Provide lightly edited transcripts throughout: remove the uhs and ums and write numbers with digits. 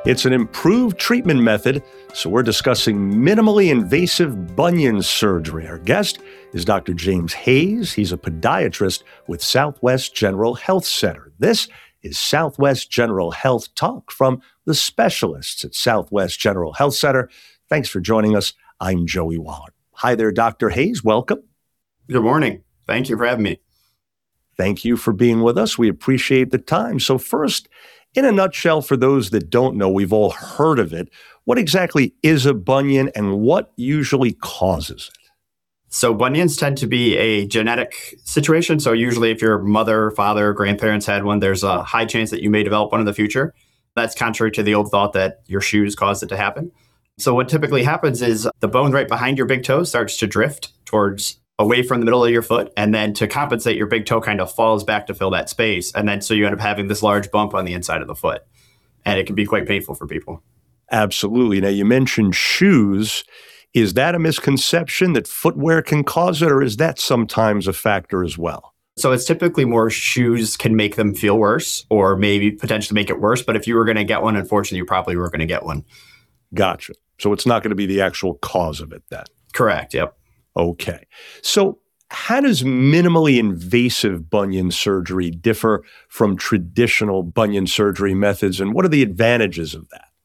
It's an improved treatment method, so we're discussing minimally invasive bunion surgery. Our guest is Dr. James Hayes. He's a podiatrist with Southwest General Health Center. This is Southwest General Health Talk from the specialists at Southwest General Health Center. Thanks for joining us. I'm Joey Waller. Hi there, Dr. Hayes. Welcome. Good morning. Thank you for having me. Thank you for being with us. We appreciate the time. So first, in a nutshell, for those that don't know, we've all heard of it. What exactly is a bunion and what usually causes it? So bunions tend to be a genetic situation. So usually if your mother, father, grandparents had one, there's a high chance that you may develop one in the future. That's contrary to the old thought that your shoes caused it to happen. So what typically happens is the bone right behind your big toe starts to drift towards away from the middle of your foot. And then to compensate, your big toe kind of falls back to fill that space. And then so you end up having this large bump on the inside of the foot. And it can be quite painful for people. Absolutely. Now, you mentioned shoes. Is that a misconception that footwear can cause it, or is that sometimes a factor as well? So it's typically more shoes can make them feel worse or maybe potentially make it worse. But if you were going to get one, unfortunately, you probably were going to get one. Gotcha. So it's not going to be the actual cause of it then? Correct. Yep. Okay. So how does minimally invasive bunion surgery differ from traditional bunion surgery methods, and what are the advantages of that?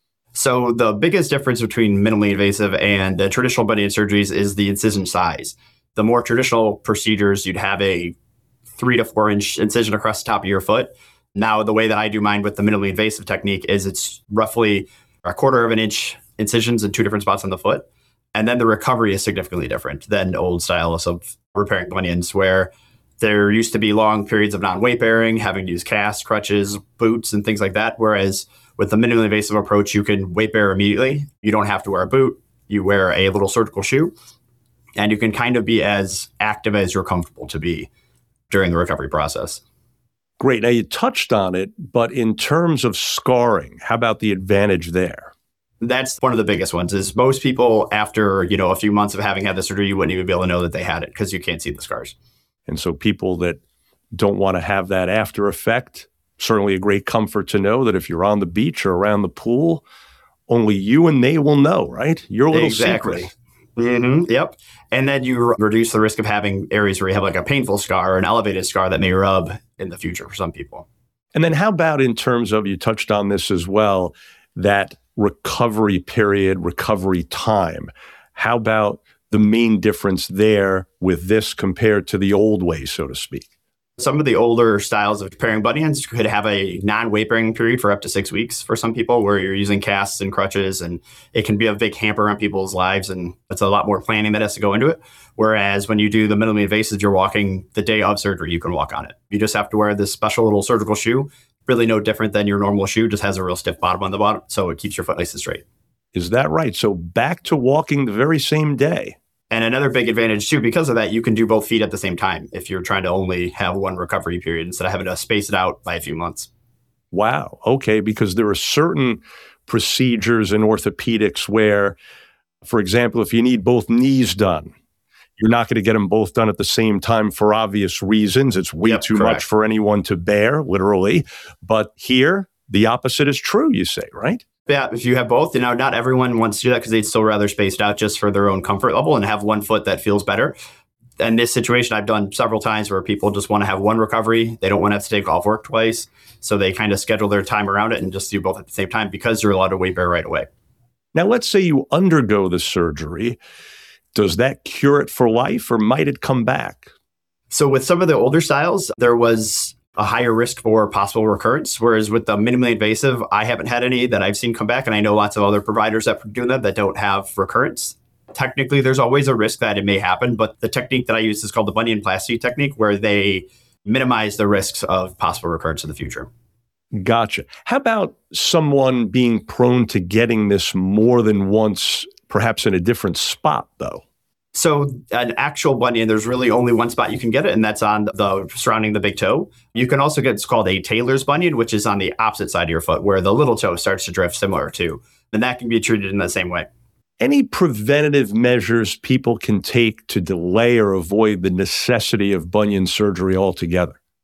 So the biggest difference between minimally invasive and the traditional bunion surgeries is the incision size. The more traditional procedures, you'd have a 3 to 4 inch incision across the top of your foot. Now, the way that I do mine with the minimally invasive technique is it's roughly a 1/4 of an inch incisions in 2 different spots on the foot. And then the recovery is significantly different than old styles of repairing bunions, where there used to be long periods of non-weight bearing, having to use casts, crutches, boots, and things like that. Whereas with the minimally invasive approach, you can weight bear immediately. You don't have to wear a boot. You wear a little surgical shoe, and you can kind of be as active as you're comfortable to be during the recovery process. Great. Now, you touched on it, but in terms of scarring, how about the advantage there? That's one of the biggest ones is most people after, a few months of having had the surgery, you wouldn't even be able to know that they had it because you can't see the scars. And so people that don't want to have that after effect, certainly a great comfort to know that if you're on the beach or around the pool, only you and they will know, right? Your little secret. Mm-hmm. Yep. And then you reduce the risk of having areas where you have like a painful scar or an elevated scar that may rub in the future for some people. And then how about in terms of, you touched on this as well, that recovery period, recovery time? How about the main difference there with this compared to the old way, so to speak? Some of the older styles of repairing bunions could have a non-weight bearing period for up to 6 weeks for some people, where you're using casts and crutches, and it can be a big hamper on people's lives, and it's a lot more planning that has to go into it. Whereas when you do the minimally invasive, you're walking the day of surgery, you can walk on it. You just have to wear this special little surgical shoe, really no different than your normal shoe, just has a real stiff bottom on the bottom, so it keeps your foot nice and straight. Is that right? So back to walking the very same day. And another big advantage too, because of that, you can do both feet at the same time if you're trying to only have one recovery period instead of having to space it out by a few months. Wow. Okay. Because there are certain procedures in orthopedics where, for example, if you need both knees done, you're not going to get them both done at the same time for obvious reasons. It's way too correct. much for anyone to bear, literally. But here, the opposite is true, you say, right? Yeah, if you have both, not everyone wants to do that because they'd still rather space it out just for their own comfort level and have one foot that feels better. And this situation I've done several times where people just want to have one recovery. They don't want to have to take off work twice. So they kind of schedule their time around it and just do both at the same time because you're allowed to weight bear right away. Now, let's say you undergo the surgery. Does that cure it for life, or might it come back? So with some of the older styles, there was a higher risk for possible recurrence. Whereas with the minimally invasive, I haven't had any that I've seen come back. And I know lots of other providers that do that don't have recurrence. Technically, there's always a risk that it may happen. But the technique that I use is called the bunionplasty technique, where they minimize the risks of possible recurrence in the future. Gotcha. How about someone being prone to getting this more than once, perhaps in a different spot, though? So an actual bunion, there's really only one spot you can get it, and that's on the surrounding the big toe. You can also get, it's called a tailor's bunion, which is on the opposite side of your foot, where the little toe starts to drift similar to. And that can be treated in the same way. Any preventative measures people can take to delay or avoid the necessity of bunion surgery altogether?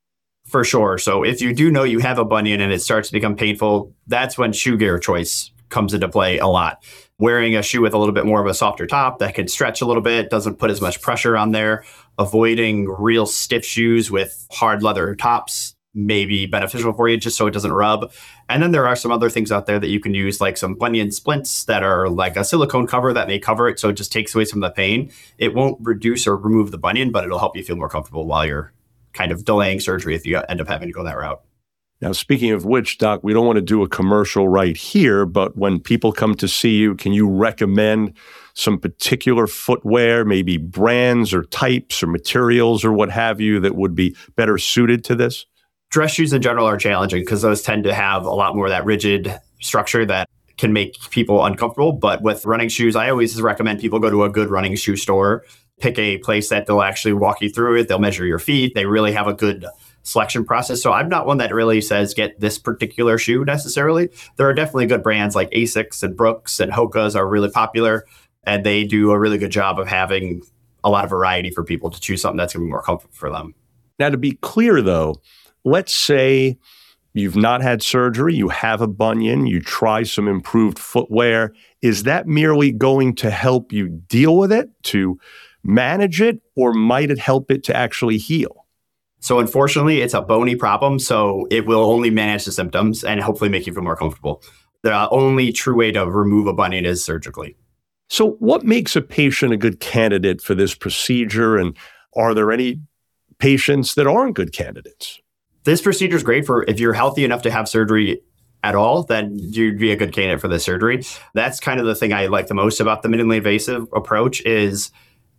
For sure. So if you do know you have a bunion and it starts to become painful, that's when shoe gear choice comes into play a lot. Wearing a shoe with a little bit more of a softer top that can stretch a little bit, doesn't put as much pressure on there. Avoiding real stiff shoes with hard leather tops may be beneficial for you just so it doesn't rub. And then there are some other things out there that you can use, like some bunion splints that are like a silicone cover that may cover it, so it just takes away some of the pain. It won't reduce or remove the bunion, but it'll help you feel more comfortable while you're kind of delaying surgery if you end up having to go that route. Now, speaking of which, Doc, we don't want to do a commercial right here, but when people come to see you, can you recommend some particular footwear, maybe brands or types or materials or what have you that would be better suited to this? Dress shoes in general are challenging because those tend to have a lot more of that rigid structure that can make people uncomfortable. But with running shoes, I always recommend people go to a good running shoe store, pick a place that they'll actually walk you through it. They'll measure your feet. They really have a good selection process. So I'm not one that really says get this particular shoe necessarily. There are definitely good brands like Asics and Brooks and Hoka's are really popular, and they do a really good job of having a lot of variety for people to choose something that's going to be more comfortable for them. Now, to be clear, though, let's say you've not had surgery, you have a bunion, you try some improved footwear. Is that merely going to help you deal with it, to manage it, or might it help it to actually heal? So unfortunately, it's a bony problem, so it will only manage the symptoms and hopefully make you feel more comfortable. The only true way to remove a bunion is surgically. So what makes a patient a good candidate for this procedure, and are there any patients that aren't good candidates? This procedure is great for if you're healthy enough to have surgery at all, then you'd be a good candidate for this surgery. That's kind of the thing I like the most about the minimally invasive approach is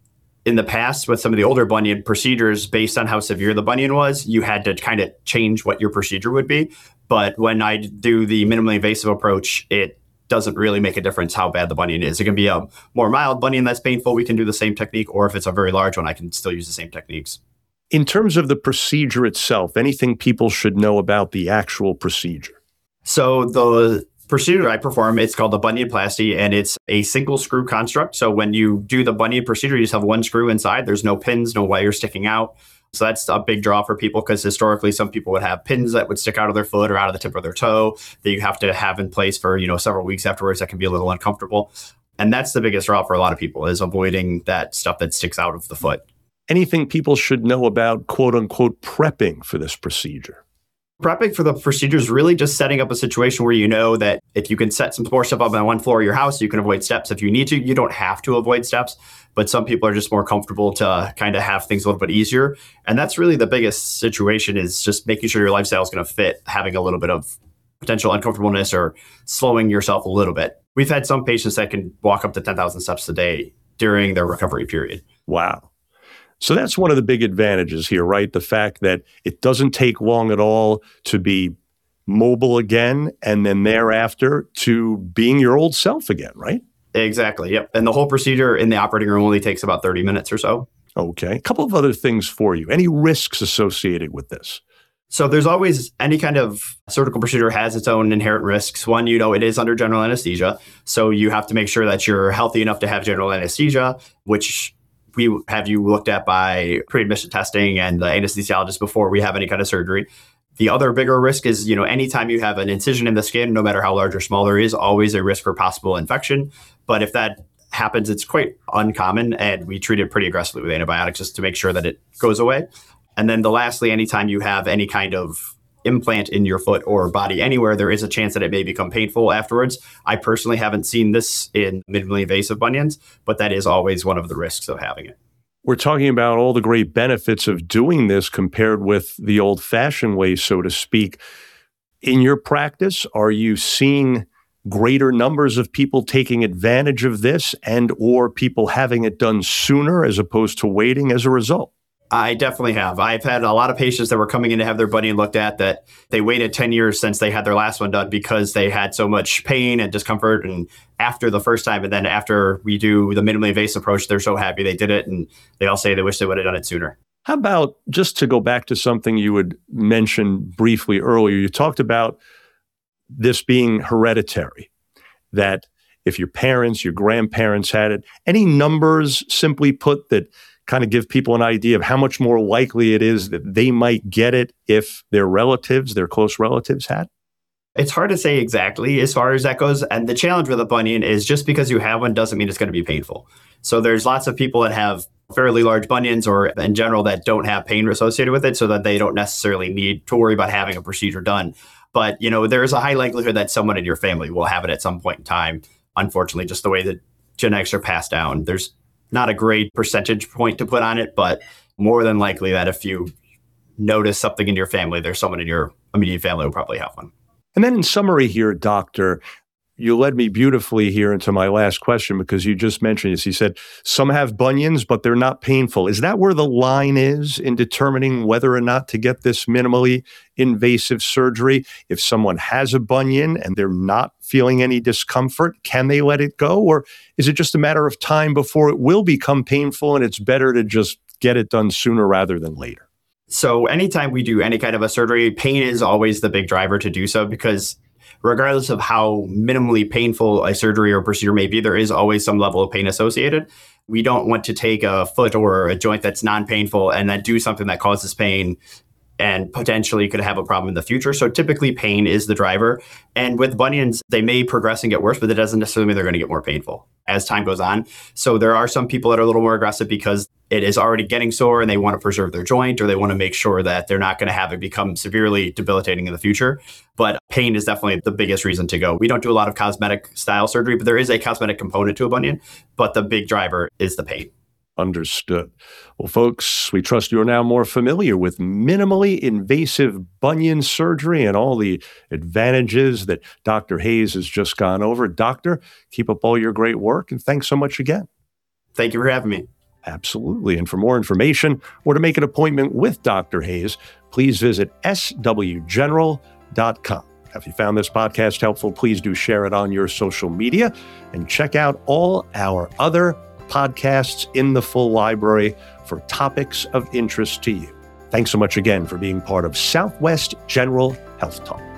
in the past with some of the older bunion procedures, based on how severe the bunion was, you had to kind of change what your procedure would be. But when I do the minimally invasive approach, it doesn't really make a difference how bad the bunion is. It can be a more mild bunion that's painful. We can do the same technique. Or if it's a very large one, I can still use the same techniques. In terms of the procedure itself, anything people should know about the actual procedure? So the procedure I perform, it's called the bunionplasty, and it's a single screw construct. So when you do the bunion procedure, you just have one screw inside. There's no pins, no wires sticking out. So that's a big draw for people because historically some people would have pins that would stick out of their foot or out of the tip of their toe that you have to have in place for, several weeks afterwards. That can be a little uncomfortable. And that's the biggest draw for a lot of people is avoiding that stuff that sticks out of the foot. Anything people should know about quote unquote prepping for this procedure? Prepping for the procedure is really just setting up a situation where you know that if you can set some more stuff up on one floor of your house, you can avoid steps if you need to. You don't have to avoid steps, but some people are just more comfortable to kind of have things a little bit easier. And that's really the biggest situation is just making sure your lifestyle is going to fit having a little bit of potential uncomfortableness or slowing yourself a little bit. We've had some patients that can walk up to 10,000 steps a day during their recovery period. Wow. So that's one of the big advantages here, right? The fact that it doesn't take long at all to be mobile again, and then thereafter to being your old self again, right? Exactly. Yep. And the whole procedure in the operating room only takes about 30 minutes or so. Okay. A couple of other things for you. Any risks associated with this? So there's always any kind of surgical procedure has its own inherent risks. One, it is under general anesthesia. So you have to make sure that you're healthy enough to have general anesthesia, which we have you looked at by pre-admission testing and the anesthesiologist before we have any kind of surgery. The other bigger risk is, anytime you have an incision in the skin, no matter how large or small, there is always a risk for possible infection. But if that happens, it's quite uncommon, and we treat it pretty aggressively with antibiotics just to make sure that it goes away. And then lastly, anytime you have any kind of implant in your foot or body anywhere, there is a chance that it may become painful afterwards. I personally haven't seen this in minimally invasive bunions, but that is always one of the risks of having it. We're talking about all the great benefits of doing this compared with the old-fashioned way, so to speak. In your practice, are you seeing greater numbers of people taking advantage of this and or people having it done sooner as opposed to waiting as a result? I definitely have. I've had a lot of patients that were coming in to have their bunion looked at that they waited 10 years since they had their last one done because they had so much pain and discomfort and after the first time. And then after we do the minimally invasive approach, they're so happy they did it. And they all say they wish they would have done it sooner. How about just to go back to something you had mentioned briefly earlier, you talked about this being hereditary, that if your parents, your grandparents had it, any numbers simply put that kind of give people an idea of how much more likely it is that they might get it if their close relatives had? It's hard to say exactly as far as that goes. And the challenge with a bunion is just because you have one doesn't mean it's going to be painful. So there's lots of people that have fairly large bunions or in general that don't have pain associated with it, so that they don't necessarily need to worry about having a procedure done. But, there's a high likelihood that someone in your family will have it at some point in time. Unfortunately, just the way that genetics are passed down, there's not a great percentage point to put on it, but more than likely that if you notice something in your family, there's someone in your immediate family who probably have one. And then in summary here, doctor, you led me beautifully here into my last question because you just mentioned this. You said some have bunions, but they're not painful. Is that where the line is in determining whether or not to get this minimally invasive surgery? If someone has a bunion and they're not feeling any discomfort, can they let it go? Or is it just a matter of time before it will become painful and it's better to just get it done sooner rather than later? So anytime we do any kind of a surgery, pain is always the big driver to do so, because regardless of how minimally painful a surgery or procedure may be, there is always some level of pain associated. We don't want to take a foot or a joint that's non-painful and then do something that causes pain and potentially could have a problem in the future. So typically pain is the driver. And with bunions, they may progress and get worse, but that doesn't necessarily mean they're going to get more painful as time goes on. So there are some people that are a little more aggressive because it is already getting sore and they want to preserve their joint, or they want to make sure that they're not going to have it become severely debilitating in the future. But pain is definitely the biggest reason to go. We don't do a lot of cosmetic style surgery, but there is a cosmetic component to a bunion. But the big driver is the pain. Understood. Well, folks, we trust you're now more familiar with minimally invasive bunion surgery and all the advantages that Dr. Hayes has just gone over. Doctor, keep up all your great work, and thanks so much again. Thank you for having me. Absolutely. And for more information or to make an appointment with Dr. Hayes, please visit swgeneral.com. If you found this podcast helpful, please do share it on your social media and check out all our other podcasts in the full library for topics of interest to you. Thanks so much again for being part of Southwest General Health Talk.